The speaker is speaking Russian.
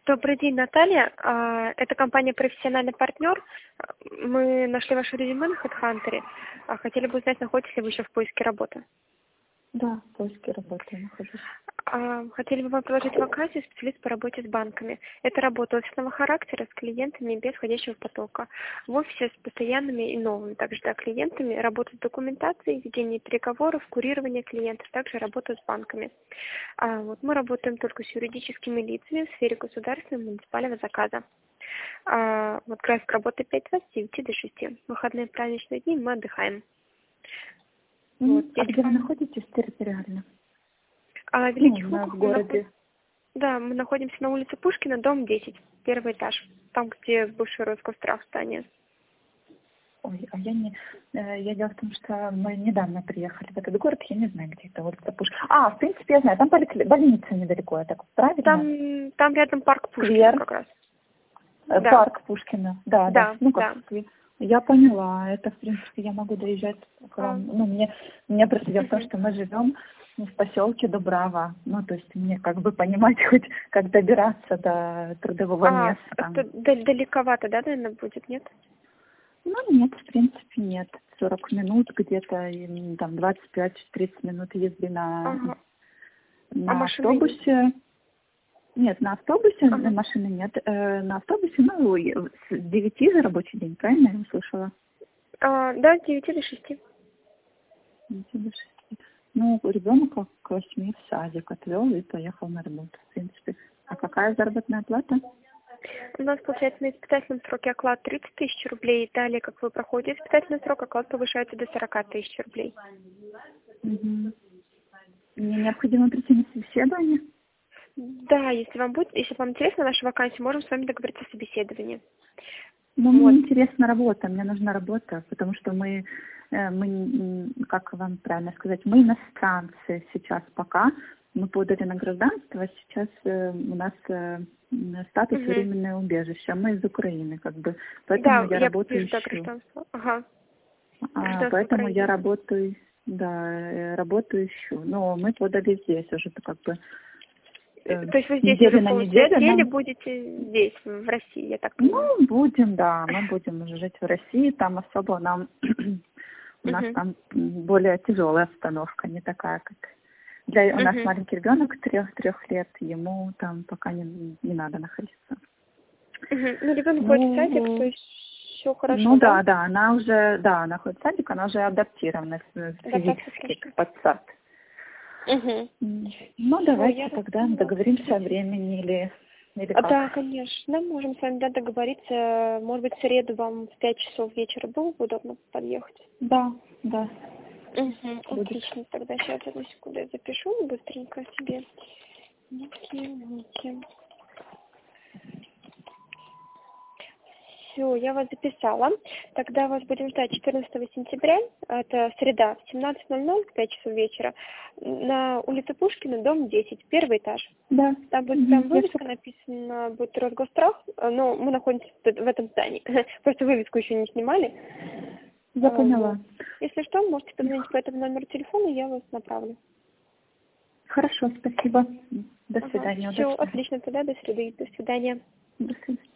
Добрый день, Наталья. Это компания «Профессиональный партнер». Мы нашли ваше резюме на HeadHunter. Хотели бы узнать, находитесь ли вы еще в поиске работы. Да, в поиске работы я нахожусь. Хотели бы вам предложить вакансию специалист по работе с банками. Это работа офисного характера с клиентами без входящего потока. В офисе с постоянными и новыми также клиентами, работа с документацией, ведение переговоров, курирование клиентов, также работа с банками. Мы работаем только с юридическими лицами в сфере государственного и муниципального заказа. График работы 5-2 с 9 до 6. Выходные праздничные дни мы отдыхаем. Где вы находитесь территориально? Великих у нас Луках в городе. Да, мы находимся на улице Пушкина, дом 10, первый этаж. Там, где бывший Роскострах здание. Ой, я дело в том, что мы недавно приехали в этот город, я не знаю, где это улица Пушкина. В принципе, я знаю, там больница недалеко, я так правильно? Там рядом парк Пушкина Сквер. как раз. Парк Пушкина, да. Да. Я поняла, это, в принципе, я могу доезжать к вам. Мне просто дело в том, что мы живем в поселке Дубрава. То есть мне понимать хоть, как добираться до трудового места. Это далековато, да, наверное, будет, нет? Нет, в принципе, нет. 40 минут где-то, и, там 25-30 минут езды на автобусе. Нет, на автобусе машины нет. На автобусе, с 9 за рабочий день, правильно я услышала? Да, с 9 до 6. 9 до 6. Ребенок к 8 в садик отвел и поехал на работу, в принципе. А какая заработная плата? У нас, получается, на испытательном сроке оклад 30 тысяч рублей. Далее, как вы проходите испытательный срок, оклад повышается до 40 тысяч рублей. Угу. Мне необходимо прийти на собеседование? Да, если вам интересна наша вакансия, можем с вами договориться о собеседовании. Мне интересна работа, мне нужна работа, потому что мы, как вам правильно сказать, мы иностранцы сейчас пока. Мы подали на гражданство, сейчас у нас статус временное убежище. Мы из Украины, поэтому я работаю ищу. Гражданство. Поэтому я работаю ищу. Но мы подали здесь уже То есть вы здесь неделю на неделю. Или будете здесь, в России, я так понимаю? Мы будем жить в России, там особо нам, у нас там более тяжелая обстановка, не такая, как у нас маленький ребенок 3 лет, ему там пока не надо находиться. Ребенок ходит в садик, то есть все хорошо, да, она ходит в садик, она уже адаптирована физически под сад. Давайте тогда договоримся о времени или как? Да, конечно, можем с вами договориться. Может быть, в среду вам в 5 часов вечера было бы удобно подъехать? Да. Отлично, тогда сейчас одну секунду я запишу быстренько себе. Ники. Все, я вас записала. Тогда вас будем ждать 14 сентября, это среда, в 17:00, в 5 часов вечера, на улице Пушкина, дом 10, первый этаж. Да. Там будет вывеска написана, будет Росгострах, но мы находимся в этом здании. Просто вывеску еще не снимали. Я поняла. Если что, можете позвонить по этому номеру телефона, я вас направлю. Хорошо, спасибо. До свидания. Все, отлично, тогда до среды. До свидания. До свидания.